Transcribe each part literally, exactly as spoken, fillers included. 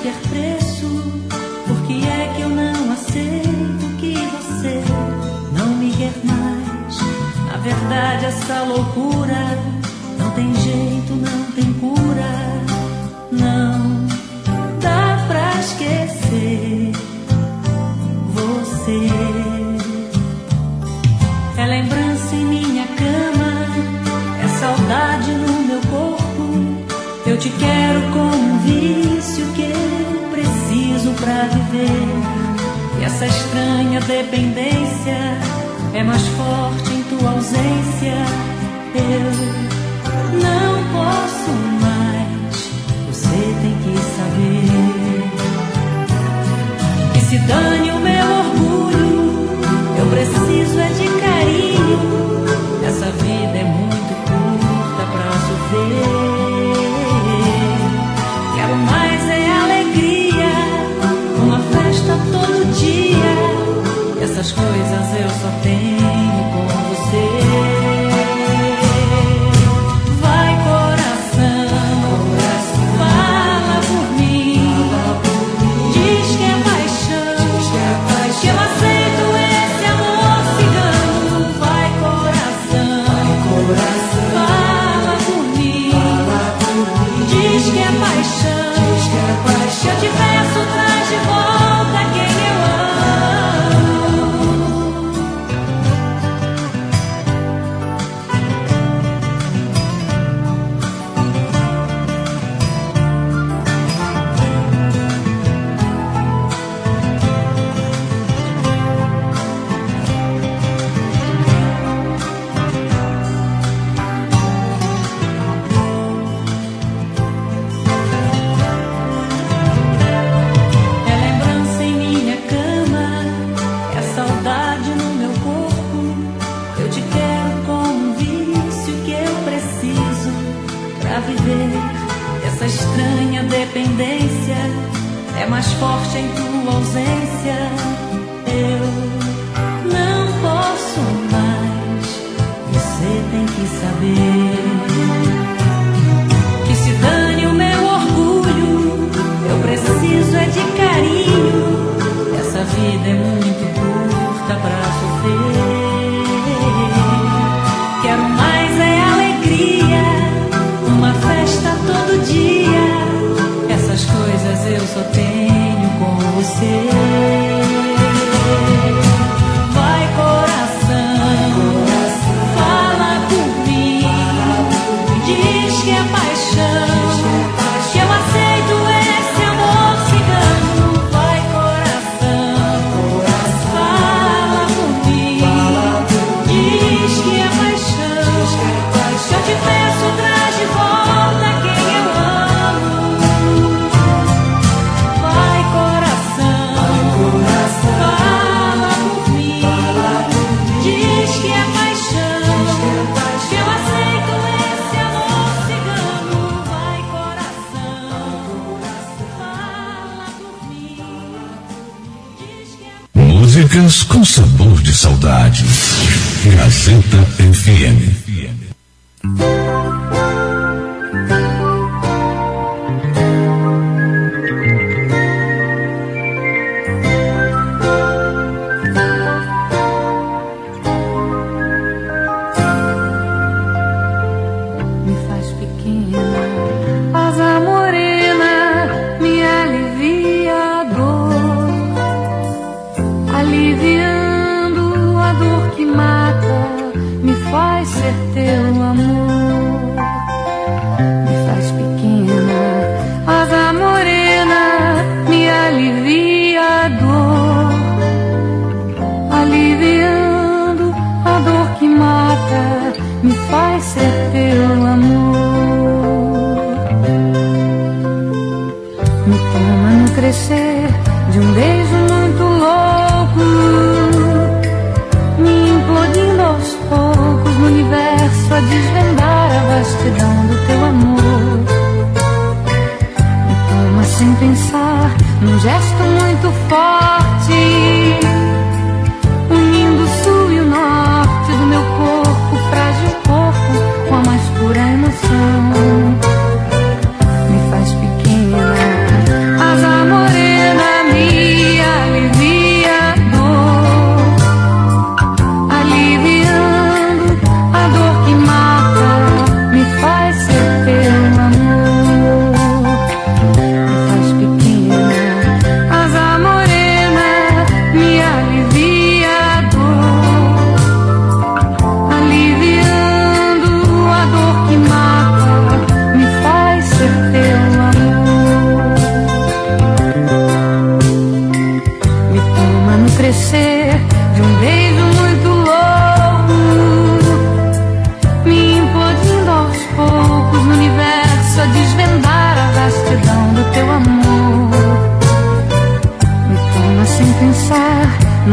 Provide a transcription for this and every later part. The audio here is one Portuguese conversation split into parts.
qualquer preço. Por que é que eu não aceito que você não me quer mais? Na verdade essa loucura não tem jeito, não tem cura. Não dá pra esquecer você. É lembrança em minha cama, é saudade no meu corpo. Eu te quero como um vício que eu preciso pra viver. E essa estranha dependência é mais forte em tua ausência. Eu não posso mais, você tem que saber. Que se dane o meu orgulho, eu preciso é de carinho. Essa vida é muito curta pra sofrer. Quero mais é alegria, uma festa todo dia. Essas coisas eu só tenho com você. Vai coração, fala por mim. Diz que é paixão, que eu aceito esse amor cigano. Vai coração, fala por mim. Diz que é paixão, que eu te peço, traz de volta quem eu amo. É lembrança em minha cama, é saudade no meu corpo. Eu te quero como um vício que eu preciso pra viver. Essa estranha dependência é mais forte em tua ausência. Eu não posso mais, você tem que saber. Que se dane o meu orgulho, eu preciso é de carinho. Essa vida é muito curta pra sofrer. Quero mais é alegria, uma festa todo dia. Essas coisas eu só tenho com você. Vai coração, fala por mim. Diz que é paixão, que eu aceito esse amor cigano. Vai coração, fala por mim. Diz que é paixão, que eu te peço, traz de volta quem eu amo. Vai coração, fala por mim. Diz que é paixão, que eu aceito esse amor cigano. Vai coração, fala por mim. Diz que é Músicas com sabor de saudade. Gazeta F M. Me faz pequena, asa morena, me alivia a dor, aliviando a dor que mata, me faz ser teu amor. Me faz pequena, asa morena, me alivia a dor, aliviando a dor que mata, me faz ser teu amor. Me toma no crescer de um beijo muito louco, me implodindo aos poucos no universo a desvendar a vastidão do teu amor. Me toma sem pensar num gesto muito forte, unindo o sul e o norte do meu corpo, frágil corpo, com a mais pura emoção. Me faz pequena, asa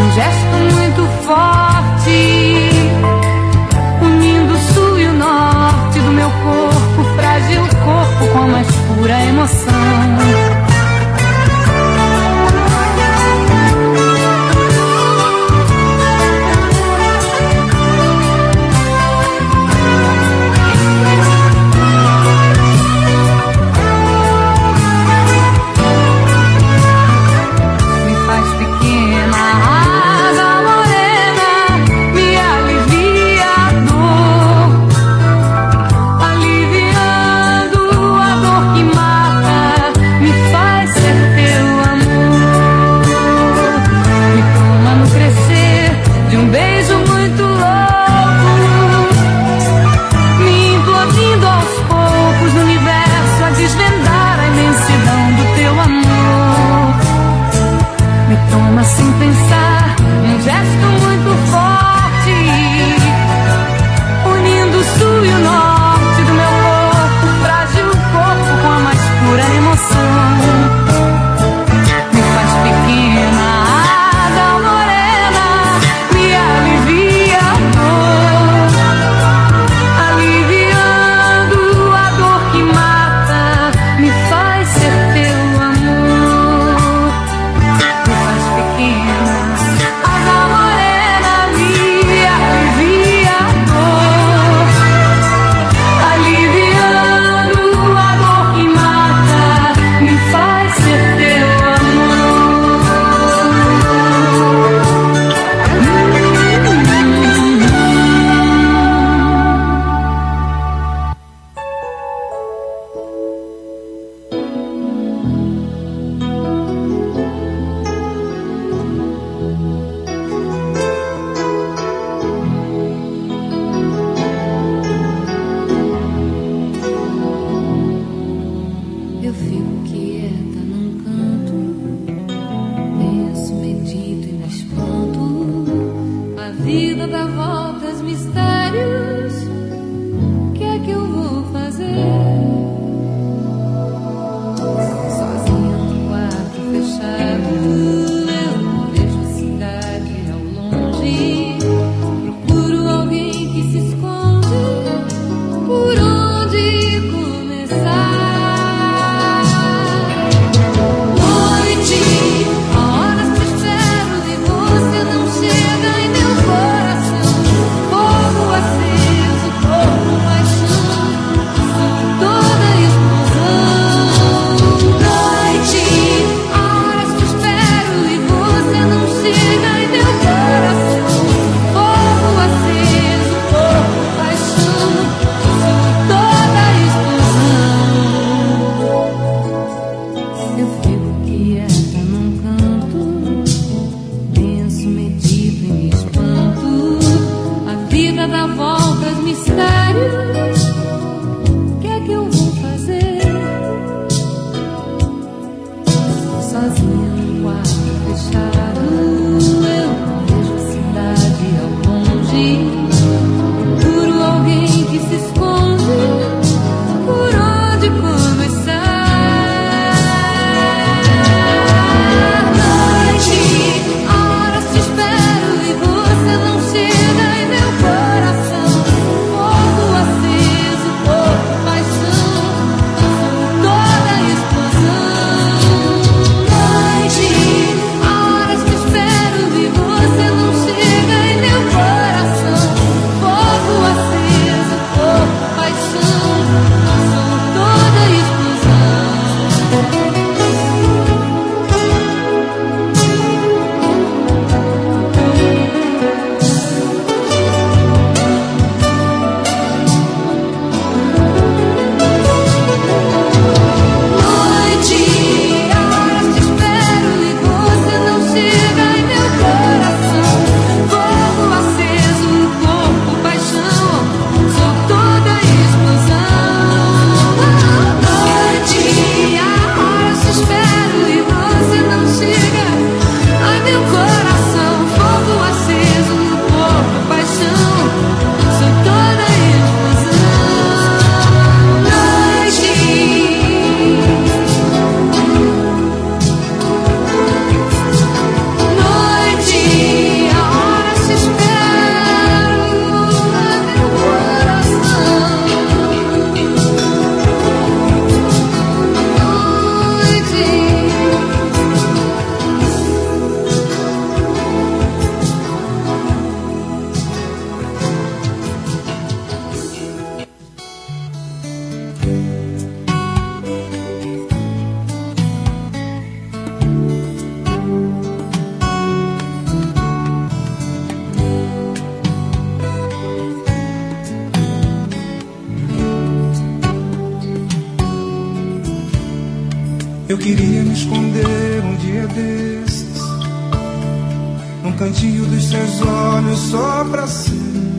num gesto muito forte, unindo o sul e o norte do meu corpo, frágil corpo com a mais pura emoção. Me faz pequena, água Eu queria me esconder um dia desses, num cantinho dos seus olhos, só pra ser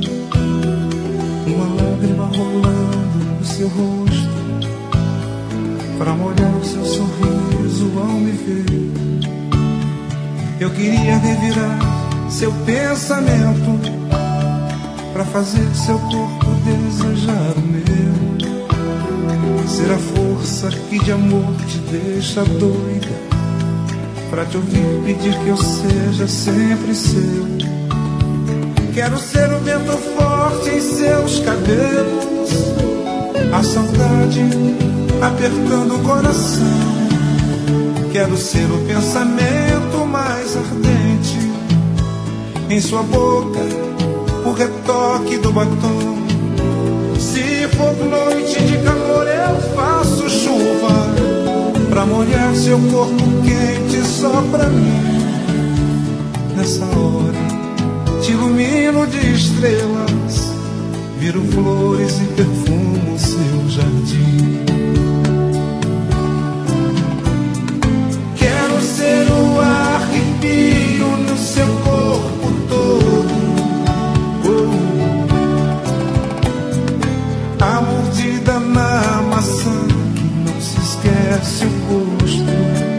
uma lágrima rolando no seu rosto, pra molhar o seu sorriso ao me ver. Eu queria revirar seu pensamento, pra fazer seu corpo desejar o meu. Ser a força que de amor te deixa doida, pra te ouvir pedir que eu seja sempre seu. Quero ser o vento forte em seus cabelos, a saudade apertando o coração. Quero ser o pensamento mais ardente em sua boca, o retoque do batom. Se for noite de calor eu faço chuva, pra molhar seu corpo quente só pra mim. Nessa hora te ilumino de estrelas, viro flores e perfumo seu jardim. Quero ser o arrepio no seu corpo todo, a mordida na maçã que não se esquece o gosto,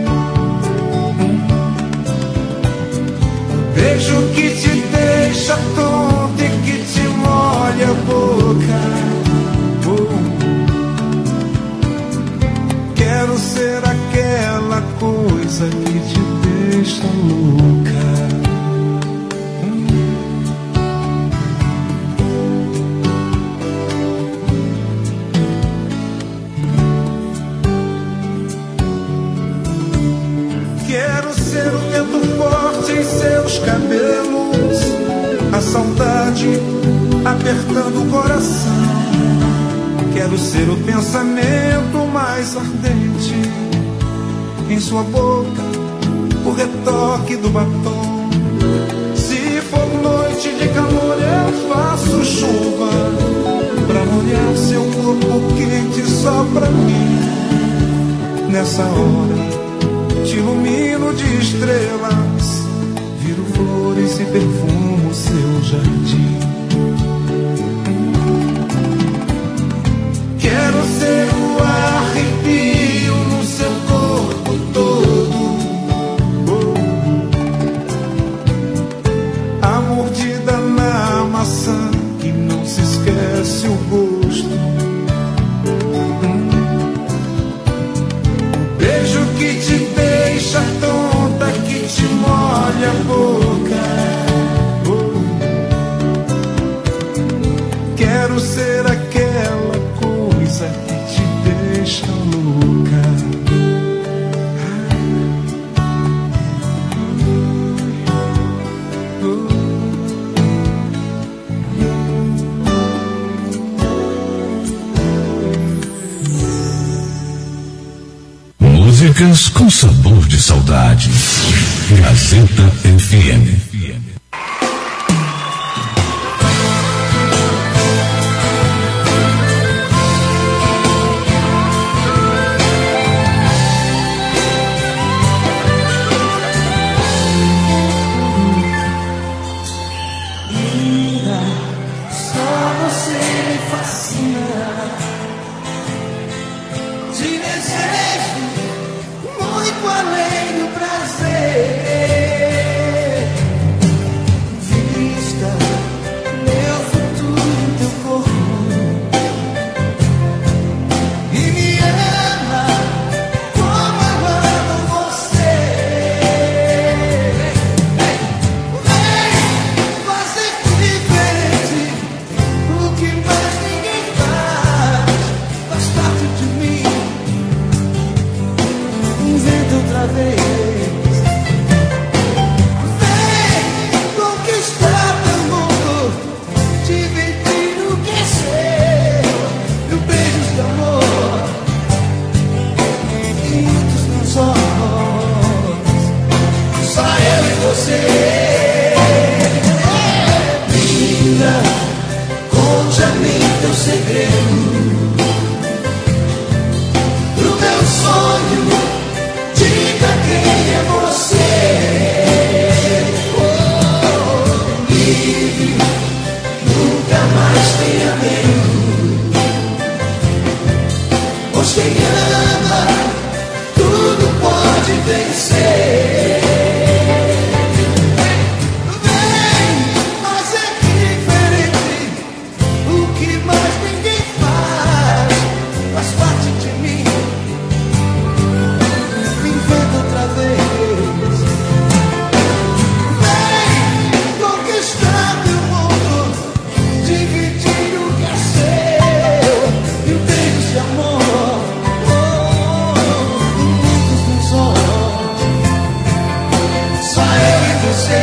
um beijo que te deixa tonto e que te molha a boca. Oh. Quero ser aquela coisa que te deixa louca. Seus cabelos, a saudade apertando o coração. Quero ser o pensamento mais ardente em sua boca, o retoque do batom. Se for noite de calor eu faço chuva, pra molhar seu corpo quente só pra mim. Nessa hora te ilumino de estrelas, viro flores e perfumo seu jardim. Quero ser o arrepio no seu corpo todo, oh. A mordida na maçã que não se esquece o gosto, um beijo que te deixa tonta, que te molha a boca. Oh. Quero ser aquela coisa que te deixa louca. Músicas com sabor de saudade. Gazeta F M. Segredo pro meu sonho quem ama, tudo pode vencer. Vem fazer diferente, o que mais ninguém faz, faz parte de mim. Me inventa outra vez. Vem conquistar meu mundo, dividir o que é seu e um beijo de amor. Oh, e muitos meus olhos, só eu e você.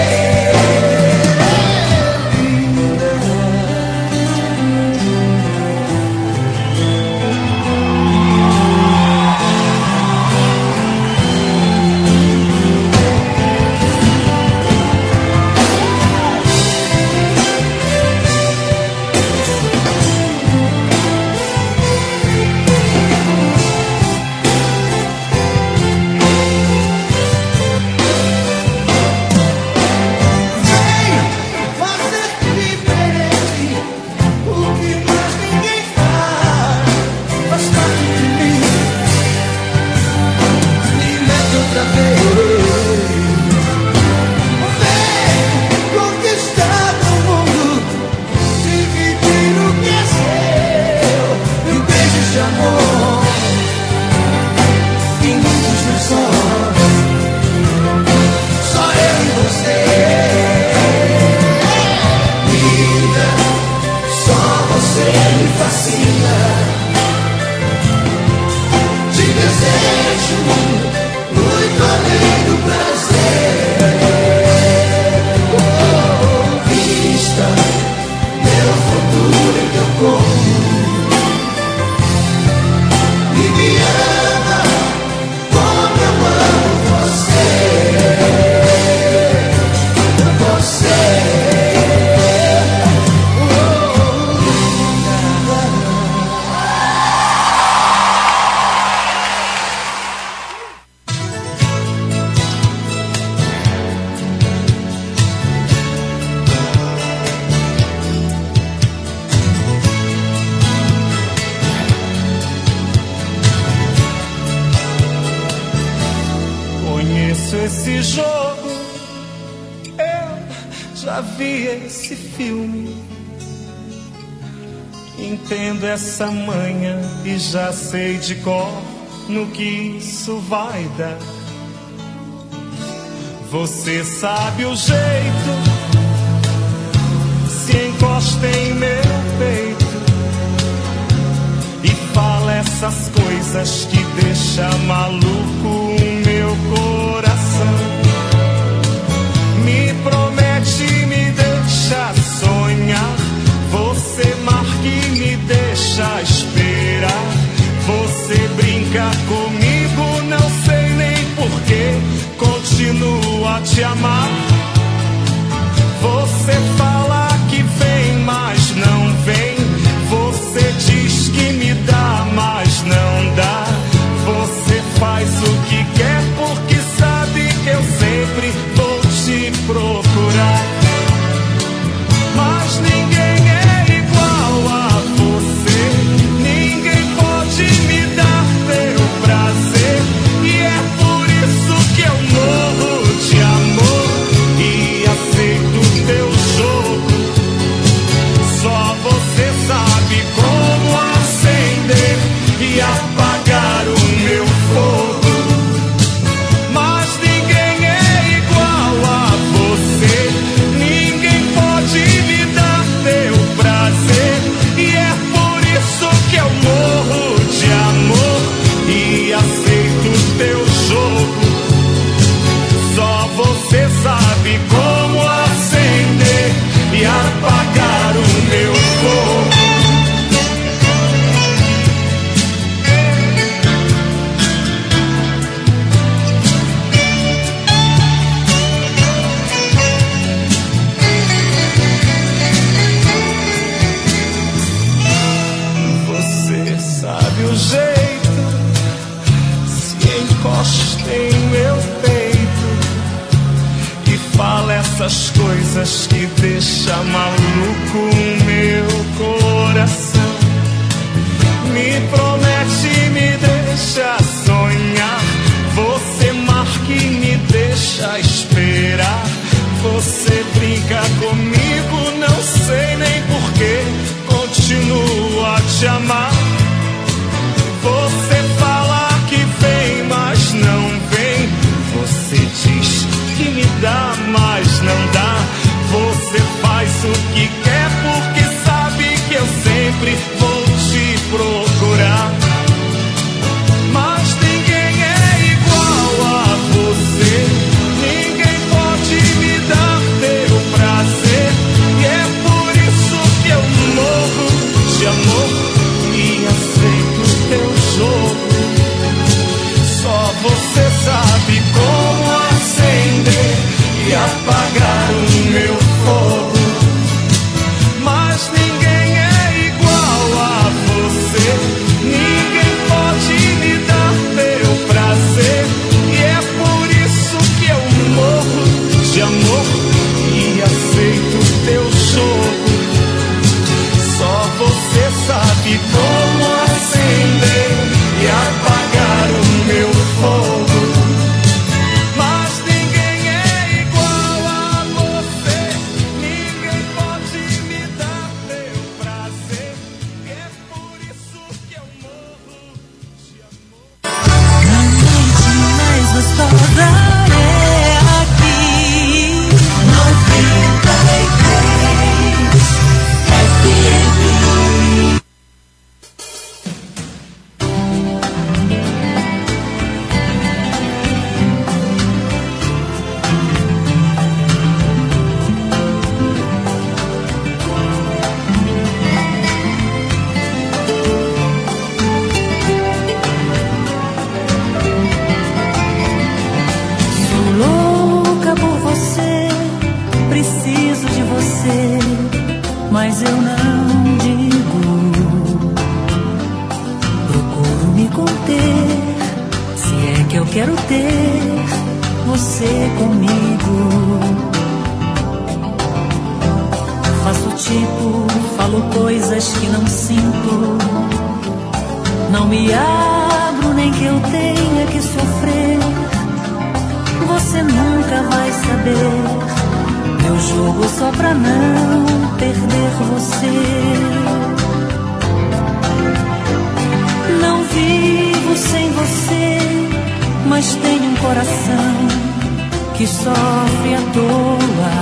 Esse jogo, eu já vi esse filme. Entendo essa manha e já sei de cor no que isso vai dar. Você sabe o jeito, se encosta em meu peito e fala essas coisas que deixa maluco o meu coração. Me promete, me deixa sonhar. Você marca e me deixa esperar. Você brinca comigo, não sei nem porquê. Continuo a te amar. Você fala que vem, mas não vem. Você diz que me dá, mas não dá. Você faz o que quer porque sabe que eu sempre vou te procurar. Mas ninguém é igual a você. Ninguém pode me dar teu prazer. E é por isso que eu morro de amor e aceito teu jogo. Só você sabe como acender e apagar o meu fogo. Mas ninguém é igual a você. Ninguém pode me dar teu prazer. E é por isso que eu morro de amor e aceito teu jogo. Só você sabe como acender e apagar o meu fogo. Você sabe o jeito, se encosta em meu peito e fala essas coisas que deixa maluco o meu coração. Me promete, te amar. Você fala que vem, mas não vem. Você diz que me dá, mas não dá. Você faz o que quer porque sabe que eu sempre vou te procurar. Mas ninguém é igual a você. Ninguém pode me dar teu prazer. E é por isso que eu morro de amor e aceito teu jogo. Só você sabe como acender e apagar o meu fogo. Mas ninguém é igual a você. Ninguém pode me dar teu prazer. E é por isso que eu morro de amor e aceito teu jogo. Só você sabe como acender e apagar o meu fogo. Mas ninguém é igual a você. Ninguém pode me dar teu prazer. E é por isso que eu morro de amor. A noite mais gostosa é aqui. noventa e três F M. Sou louca por você, preciso de você, mas eu não digo. Procuro me conter, se é que eu quero ter você comigo. Faço tipo, falo coisas que não sinto. Não me abro nem que eu tenha que sofrer. Você nunca vai saber meu jogo só pra não perder você. Não vivo sem você, mas tenho um coração que sofre à toa.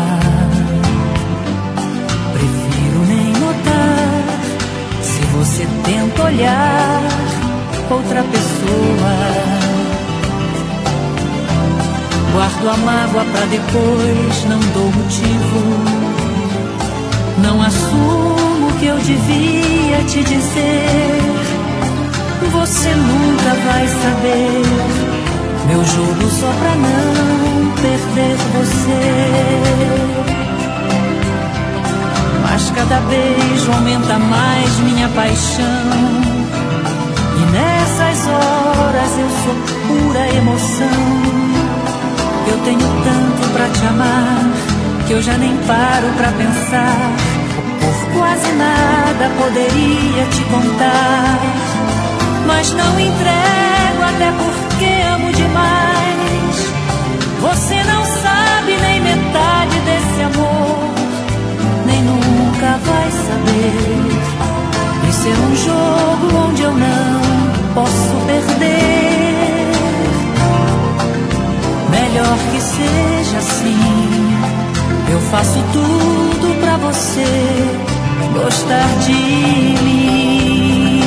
Prefiro nem notar se você tenta olhar outra pessoa. Guardo a mágoa pra depois, não dou motivo. Não assumo o que eu devia te dizer. Você nunca vai saber meu jogo só pra não perder você. Mas cada beijo aumenta mais minha paixão. E nessas horas eu sou pura emoção. Eu tenho tanto pra te amar que eu já nem paro pra pensar. Por quase nada poderia te contar, mas não entrego até porque amo demais. Você não sabe nem metade desse amor, nem nunca vai saber. Isso é um jogo onde eu não posso perder. Melhor que seja assim. Eu faço tudo pra você gostar de mim.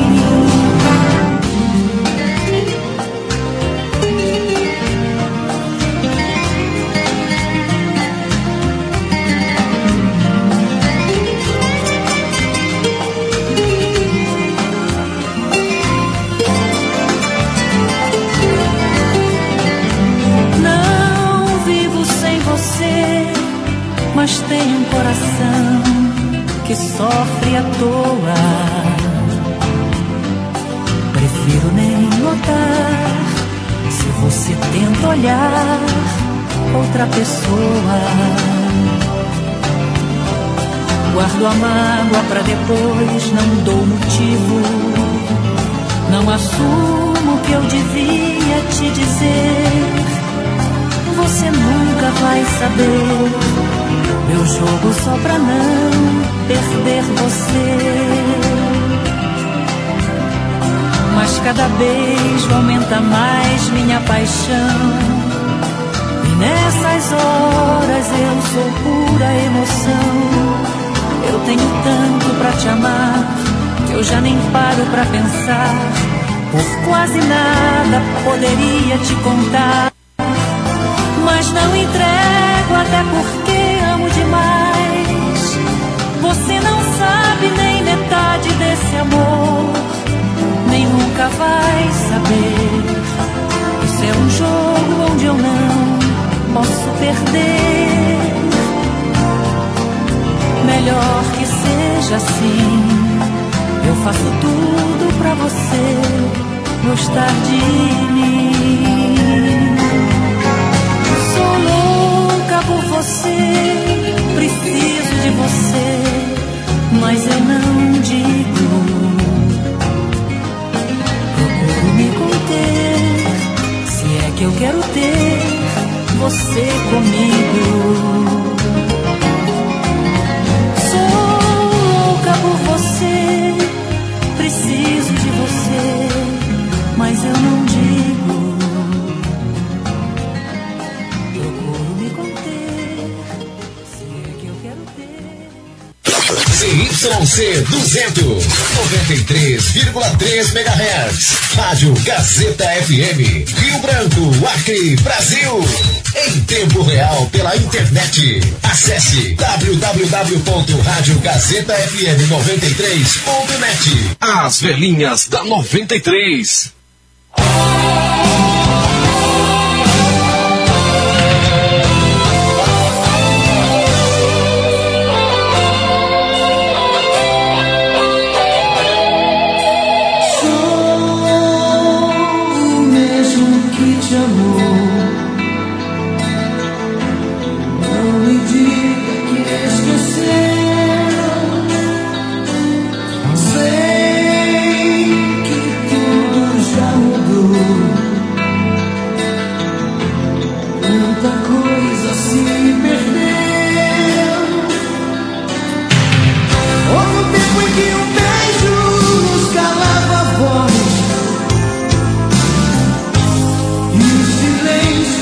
Mas tenho um coração que sofre à toa. Prefiro nem notar se você tenta olhar outra pessoa. Guardo a mágoa pra depois, não dou motivo. Não assumo o que eu devia te dizer. Você nunca vai saber meu jogo só pra não perder você. mas cada beijo aumenta mais minha paixão. E nessas horas eu sou pura emoção. Eu tenho tanto pra te amar que eu já nem paro pra pensar. Por quase nada poderia te contar, mas não entrego até porque amo demais. Você não sabe nem metade desse amor, nem nunca vai saber. Isso é um jogo onde eu não posso perder. Melhor que seja assim. Eu faço tudo pra você gostar de mim. Sou louca por você, preciso de você, mas eu não digo. Procuro me conter, se é que eu quero ter você comigo. Sou louca por você, preciso de você, mas eu não digo. Procuro me conter, se é que eu quero ter. C Y C duzentos, noventa e três vírgula três megahertz. Rádio Gazeta F M, Rio Branco, Acre, Brasil. Em tempo real pela internet. Acesse w w w ponto rádio gazeta f m noventa e três ponto net. As velhinhas da noventa e três. Silêncio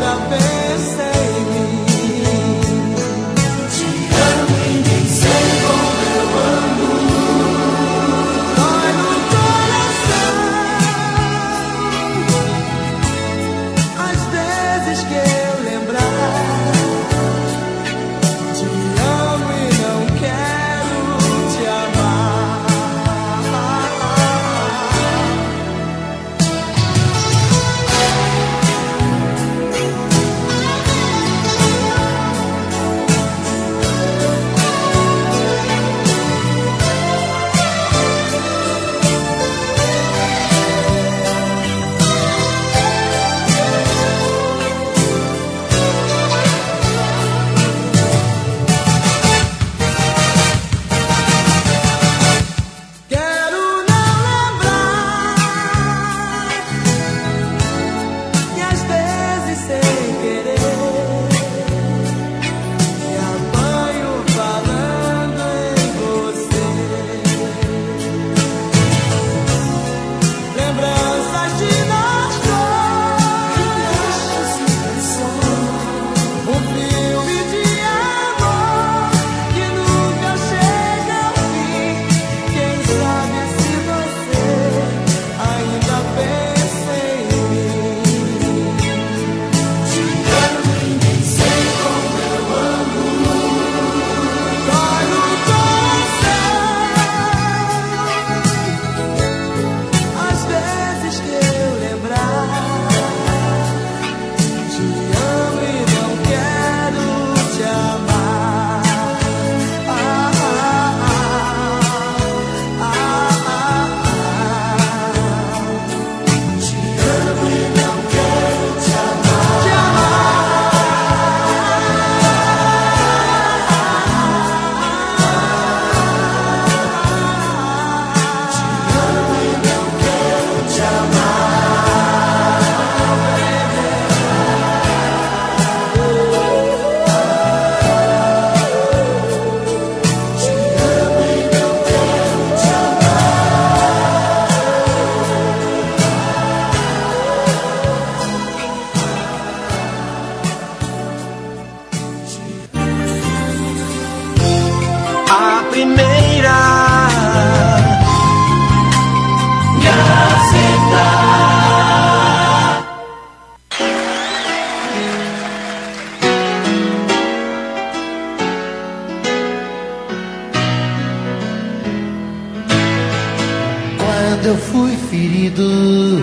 Quando eu fui ferido,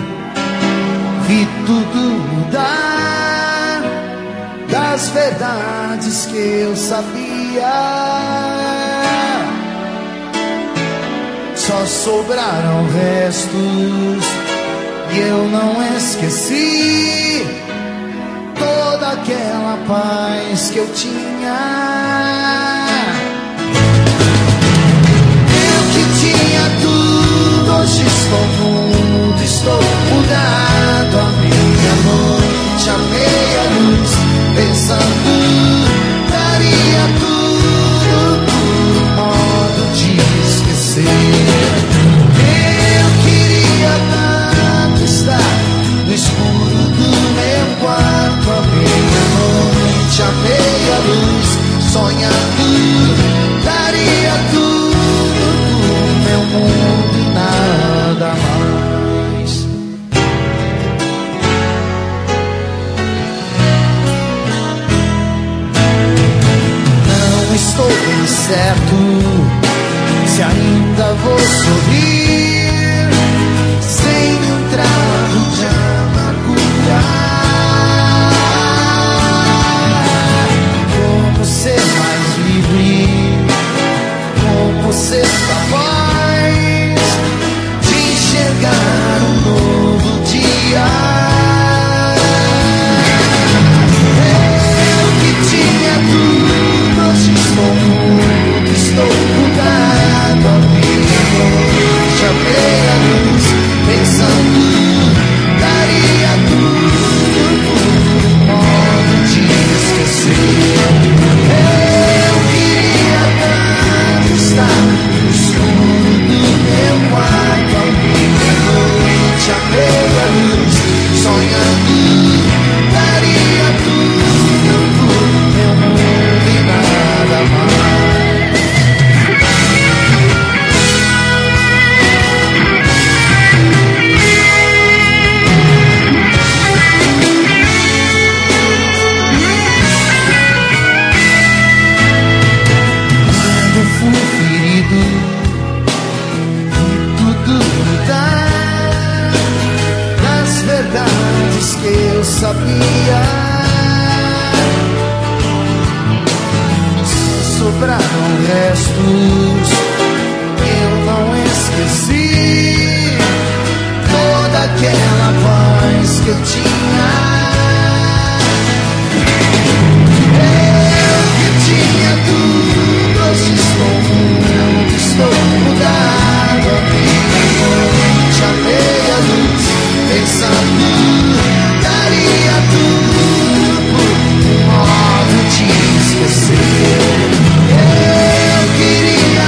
vi tudo mudar. Das verdades que eu sabia, só sobraram restos e eu não esqueci toda aquela paz que eu tinha. Eu que tinha tudo, hoje estou mudo, estou mudado. A meia-noite, a meia-luz, pensando, daria tudo por um modo de esquecer. Eu queria tanto estar no escuro do meu quarto, a meia-noite, a meia-luz, sonhando, daria tudo por meu mundo e nada mais. Não estou bem certo se ainda vou sorrir sem um trago de amargura. Como ser mais livre, como ser capaz de enxergar um novo dia. Eu que tinha tudo, hoje estou mudo, estou mudado. A meia-noite, rostos. Eu não esqueci toda aquela voz que eu tinha. Eu que tinha tudo, hoje estou muito, estou mudado. A noite, a meia luz, pensando, daria tudo por um modo de esquecer. Eu queria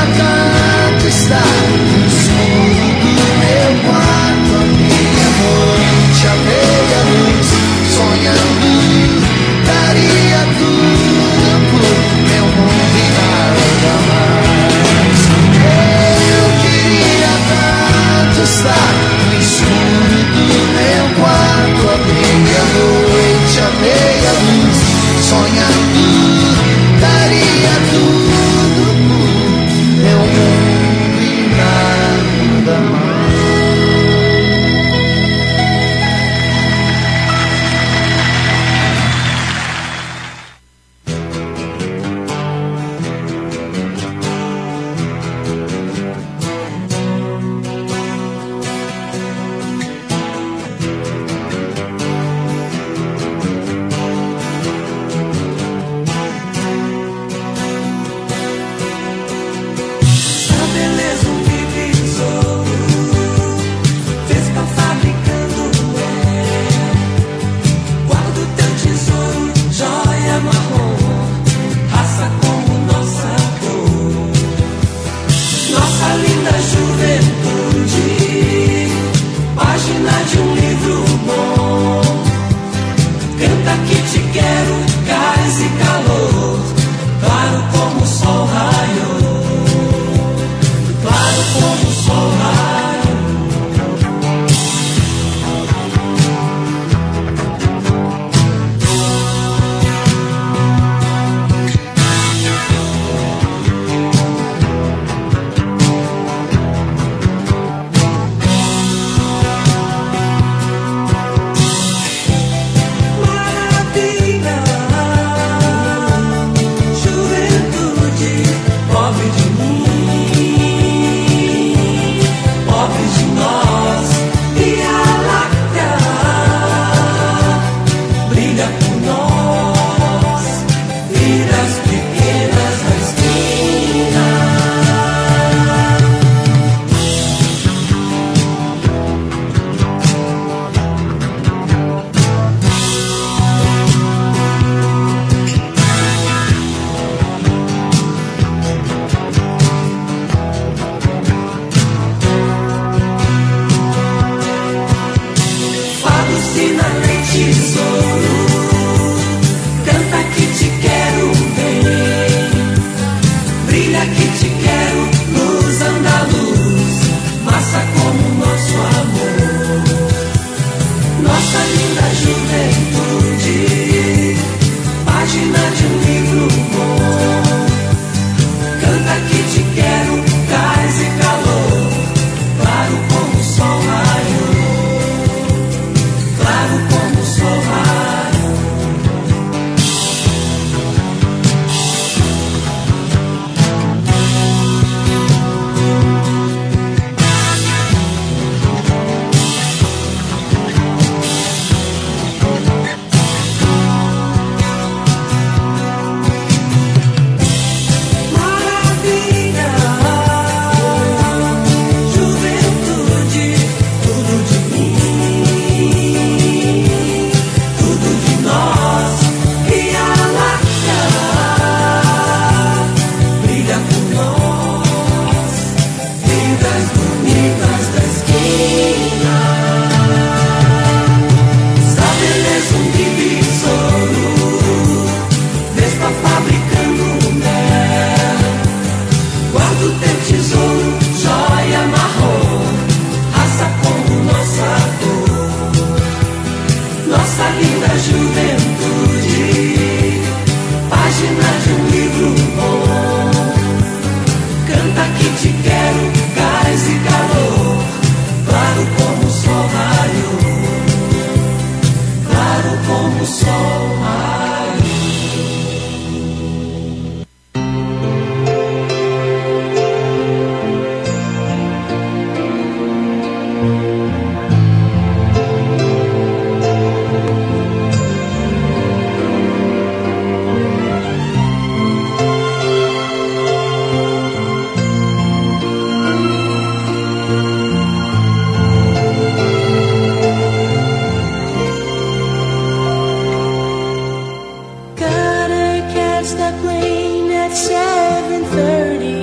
that plane at seven thirty?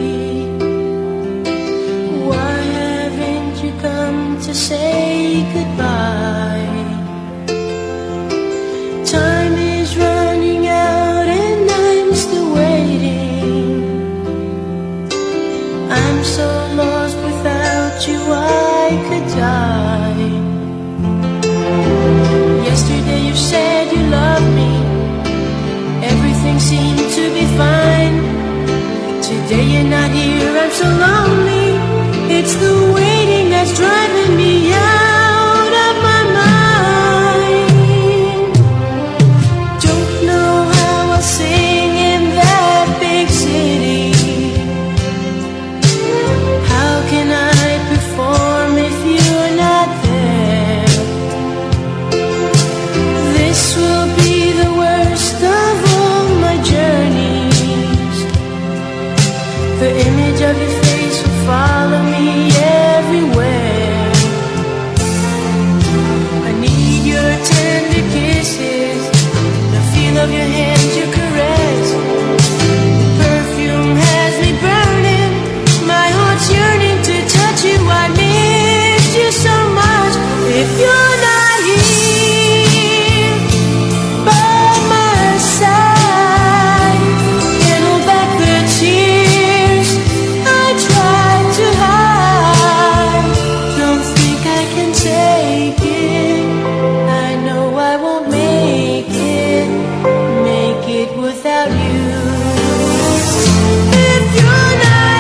Why haven't you come to say goodbye? Time is running out and I'm still waiting. I'm so lost without you, I could die. Yesterday you said you loved me, everything seemed to be fine. Today you're not here, I'm so lonely. It's the waiting that's driving me out of my mind. Don't know how I'll sing in that big city. How can I perform if you're not there? This will be the worst of all my journeys. The image of your face will follow me everywhere. I need your tender kisses, the feel of your hands, your caress. The perfume has me burning, my heart's yearning to touch you. I miss you so much. If you're not here by my side, can't hold back the tears I tried to hide. Don't think I can take it, I know I won't make it, make it without you. If you're not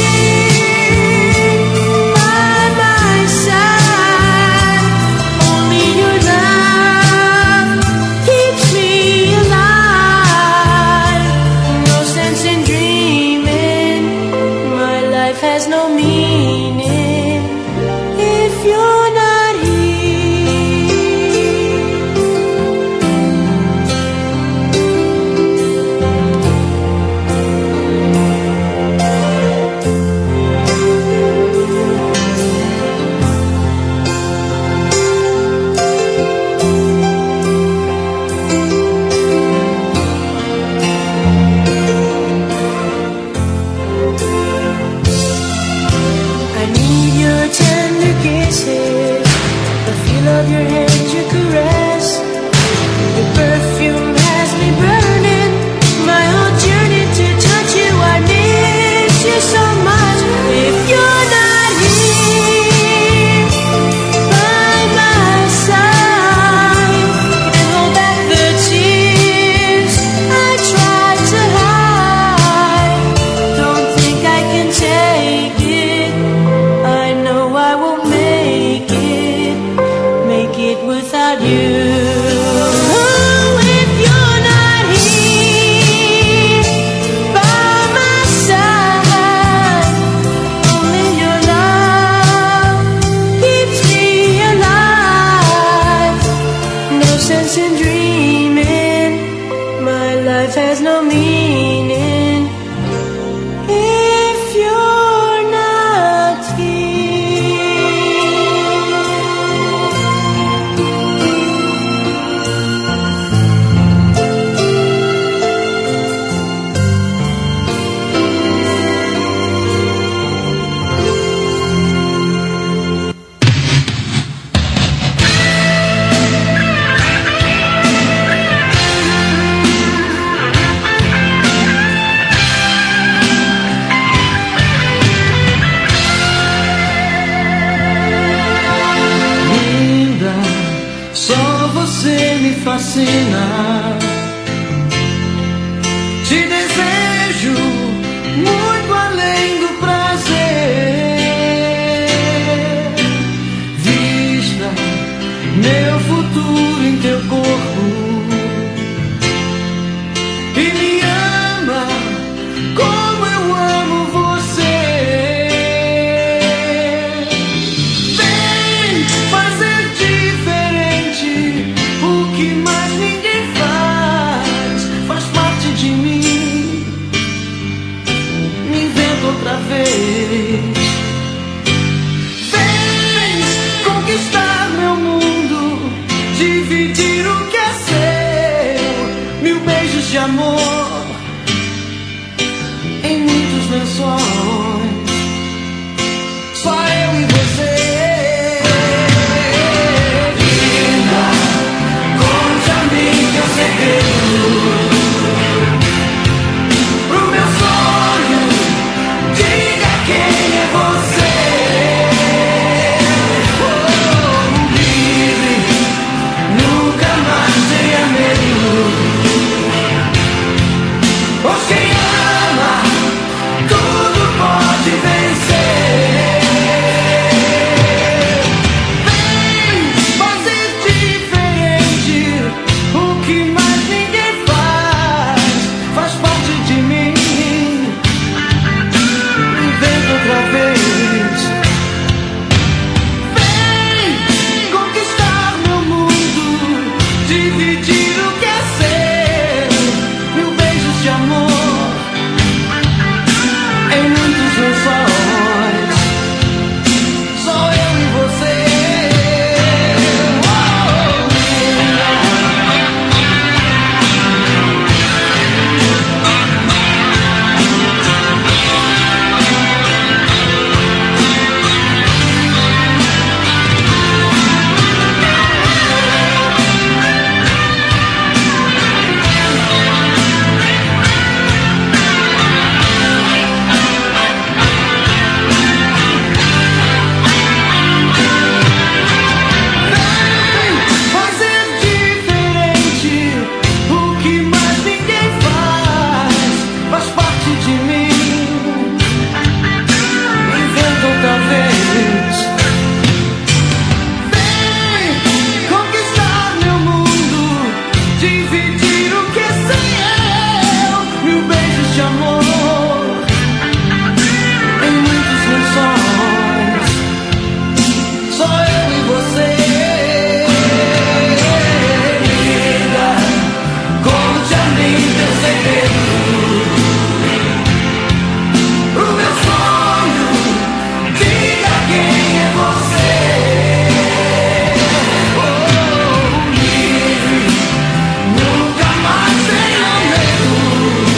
here by my side, only your love keeps me alive. No sense in dreaming, my life has no meaning if you're not here. I need your tender kisses, the feel of your hands, your caress. Your perfume has me burning, my whole journey to touch you. I miss you so much. If you're not here by my side, and hold back the tears I tried to hide. Don't think I can take it, I know I won't make it, make it without you. Oh, if you're not here by my side, only your love keeps me alive. No sense in dreaming, my life has no meaning if you're not Linda, só você me fascina. Te desejo muito além do prazer. Vista meu futuro em teu corpo e me ama como eu amo você. Vem fazer diferente o que mais ninguém beijos de amor em muitos lençóis, só eu e você. Linda, conte a mim teu segredo. Pro meu sonho, diga quem é você. Oh, livre, nunca mais tenha medo. Pois quem ama, tudo pode vencer. Vem fazer diferente, o que mais ninguém faz, faz parte de mim. Inventa outra vez. Vem conquistar meu mundo, dividir o que é seu, mil beijos de amor em muitos lençóis, só eu e você. Oh, fazer diferente, o que mais ninguém faz, faz parte de mim. Inventa outra vez. Vem conquistar meu mundo, dividir o que é seu, mil beijos de amor em muitos lençóis, só eu e você. Linda, conte a mim teu segredo. Pro meu sonho, diga quem é você. Oh, livre, nunca mais tenha medo.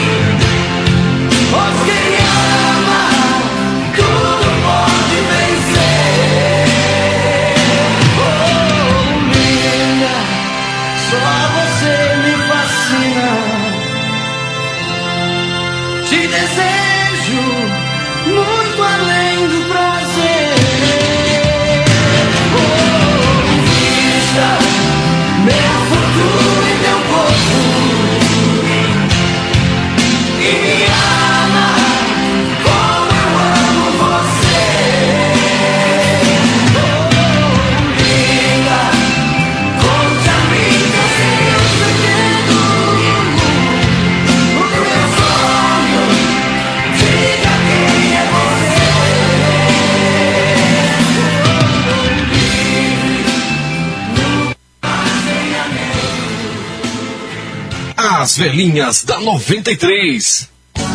Pois quem ama, tudo pode vencer. Oh, linda, só você me fascina. Te desejo muito além do prazer. Oh, vista meu futuro e meu corpo e me ama como eu amo você. Oh, linda, conte a mim teu segredo. O meu sonho, diga quem é você. As velhinhas da noventa e três.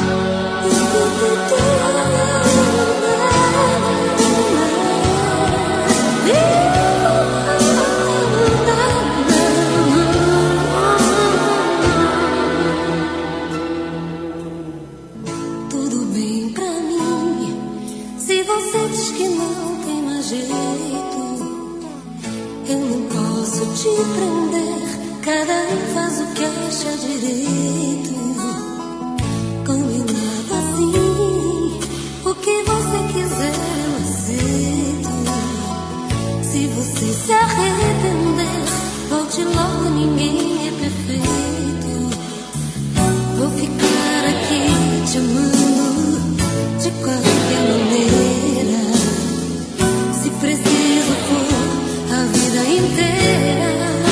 Tudo bem pra mim, se você diz que não tem mais jeito. Eu não posso te prender, cada um faz o que acha direito. Combinado assim, o que você quiser eu aceito. Se você se arrepender, volte logo, ninguém é perfeito. Vou ficar aqui te amando de qualquer maneira. Se preciso for a vida inteira.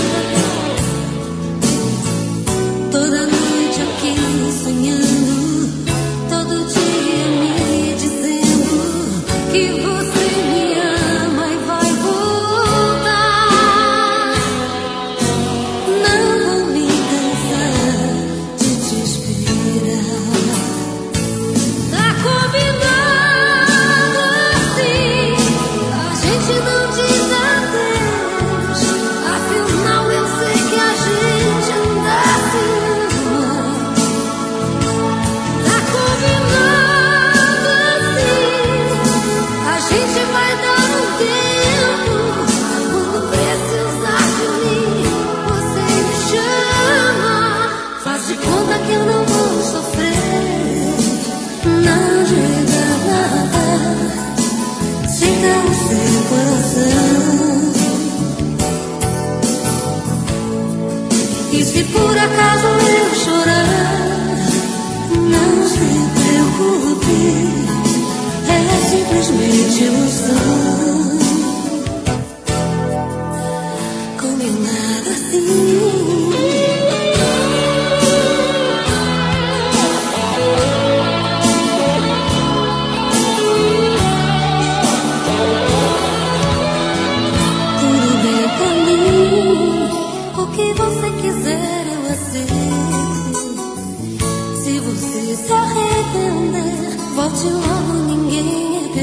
Toda noite aqui sonhando, todo dia me dizendo que você me ama e vai voltar. Não vou me cansar de te esperar. Tá combinado assim, a gente não diz adeus. Afinal eu sei que a gente anda assim.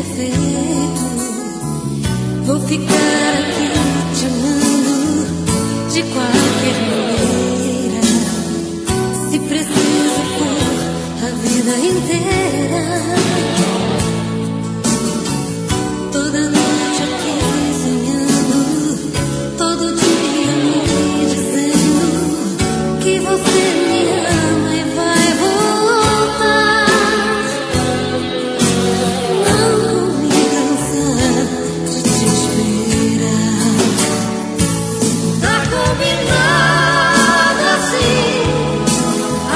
defeito. Vou ficar aqui te amando de qualquer jeito.